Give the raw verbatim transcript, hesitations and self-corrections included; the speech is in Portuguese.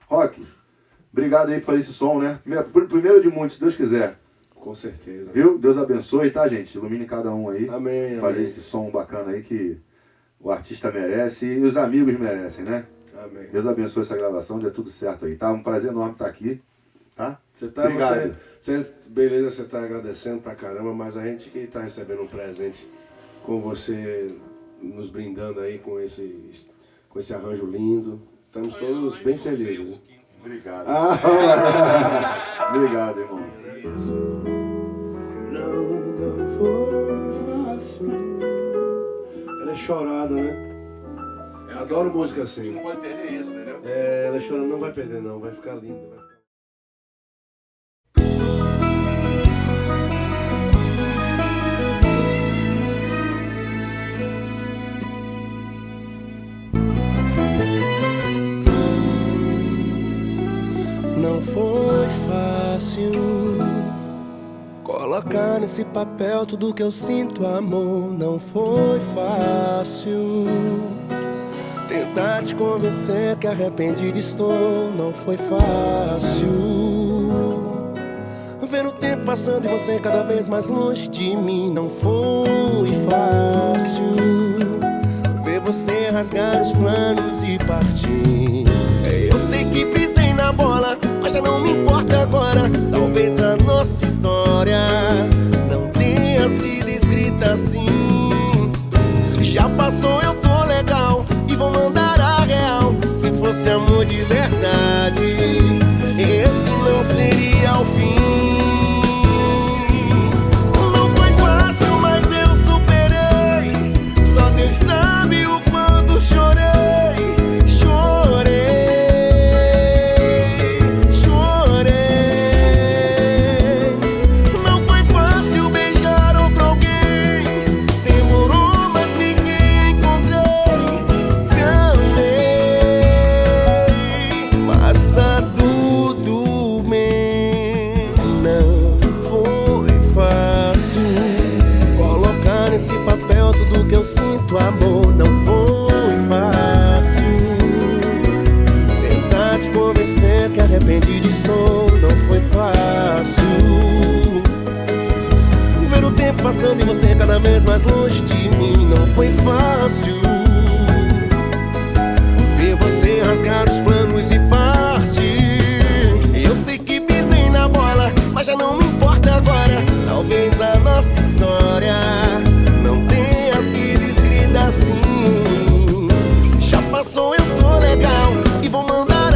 Rock, obrigado aí por fazer esse som, né? Primeiro de muitos, se Deus quiser. Com certeza. Viu? Deus abençoe, tá, gente? Ilumine cada um aí. Amém, fazer amém. esse som bacana aí que o artista merece e os amigos merecem, né? Amém. Deus abençoe essa gravação, dê tudo certo aí, tá? Um prazer enorme estar aqui, tá? Você tá, obrigado. Você, você, beleza, você tá agradecendo pra caramba, mas a gente que tá recebendo um presente com você nos brindando aí com esse, com esse arranjo lindo. Estamos todos bem felizes. Né? Obrigado. Ah, obrigado, irmão. Não, não foi fácil. Ela é chorada, né? Eu adoro música assim. A gente não pode perder isso, entendeu? É, ela é chorando, não vai perder não, vai ficar linda. Vai ficar... Não foi fácil colocar nesse papel tudo que eu sinto, amor. Não foi fácil tentar te convencer que arrependido estou. Não foi fácil ver o tempo passando e você cada vez mais longe de mim. Não foi fácil ver você rasgar os planos e partir. Eu sei que pisei na bola, mas já não me importa agora. Talvez a nossa história não tenha sido escrita assim. Já passou, eu tô legal e vou mandar a real. Se fosse amor de verdade, esse não seria o fim. Não foi fácil, mas eu superei. Só Deus sabe o quanto chorei. Amor, não foi fácil tentar te convencer que arrependido estou. Não foi fácil ver o tempo passando e você cada vez mais longe de mim. Não foi fácil ver você rasgar os planos